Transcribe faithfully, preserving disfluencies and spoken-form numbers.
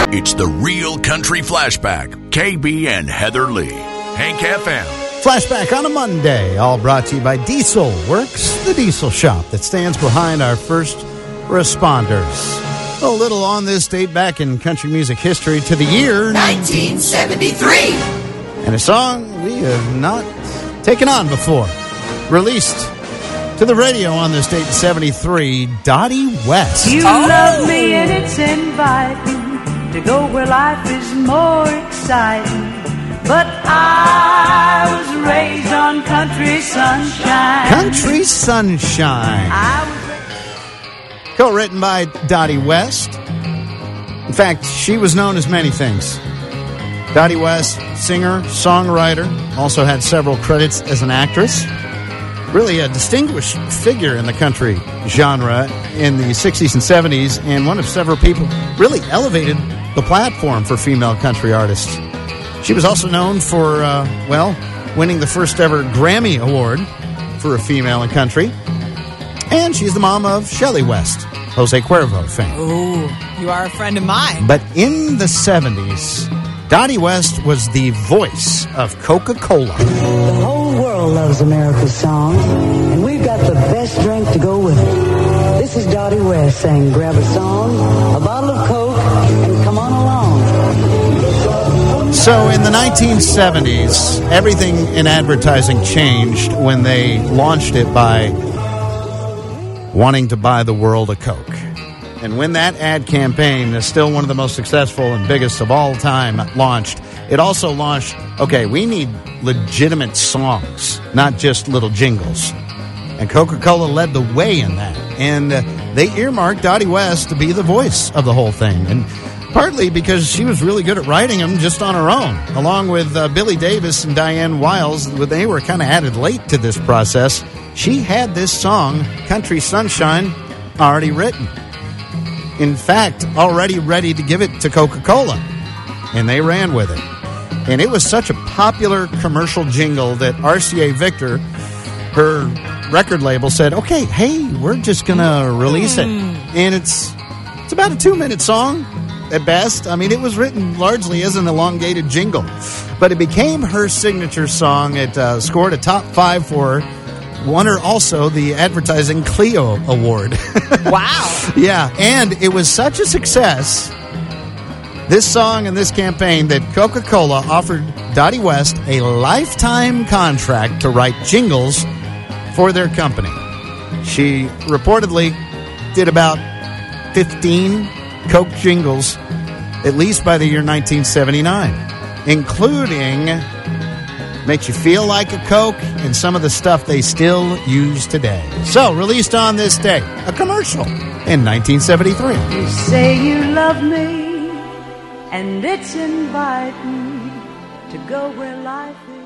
It's the Real Country Flashback. K B and Heather Lee. Hank F M. Flashback on a Monday, all brought to you by Diesel Works, the diesel shop that stands behind our first responders. A little on this date back in country music history to the year nineteen seventy-three. And a song we have not taken on before. Released to the radio on this date in seventy-three, Dottie West. You Oh. love me and it's inviting to go where life is more exciting. But I was raised on country sunshine. Country Sunshine. I was Co-written by Dottie West. In fact, she was known as many things. Dottie West, singer, songwriter, also had several credits as an actress. Really a distinguished figure in the country genre in the sixties and seventies, and one of several people really elevated the platform for female country artists. She was also known for, uh, well, winning the first ever Grammy Award for a female in country. And she's the mom of Shelley West, Jose Cuervo fame. Ooh, you are a friend of mine. But in the seventies, Dottie West was the voice of Coca-Cola. The whole world loves America's songs, and we've got the best drink to go with it. This is Dottie West saying, grab a song, a bottle of Coke, and come on along. So in the nineteen seventies, everything in advertising changed when they launched it by wanting to buy the world a Coke. And when that ad campaign is still one of the most successful and biggest of all time launched, it also launched, okay, we need legitimate songs, not just little jingles. And Coca-Cola led the way in that. And uh, they earmarked Dottie West to be the voice of the whole thing. And partly because she was really good at writing them just on her own. Along with uh, Billy Davis and Diane Wiles, they were kind of added late to this process. She had this song, Country Sunshine, already written. In fact, already ready to give it to Coca-Cola. And they ran with it. And it was such a popular commercial jingle that R C A Victor, her record label, said, okay, hey, we're just going to release it. And it's it's about a two-minute song at best. I mean, it was written largely as an elongated jingle. But it became her signature song. It uh, scored a top five for her. Won her also the Advertising Clio Award. Wow. Yeah, and it was such a success, this song and this campaign, that Coca-Cola offered Dottie West a lifetime contract to write jingles for their company. She reportedly did about fifteen Coke jingles, at least by the year nineteen seventy-nine, including Makes You Feel Like a Coke and some of the stuff they still use today. So, released on this day, a commercial in nineteen seventy-three. You say you love me, and it's inviting to go where life is.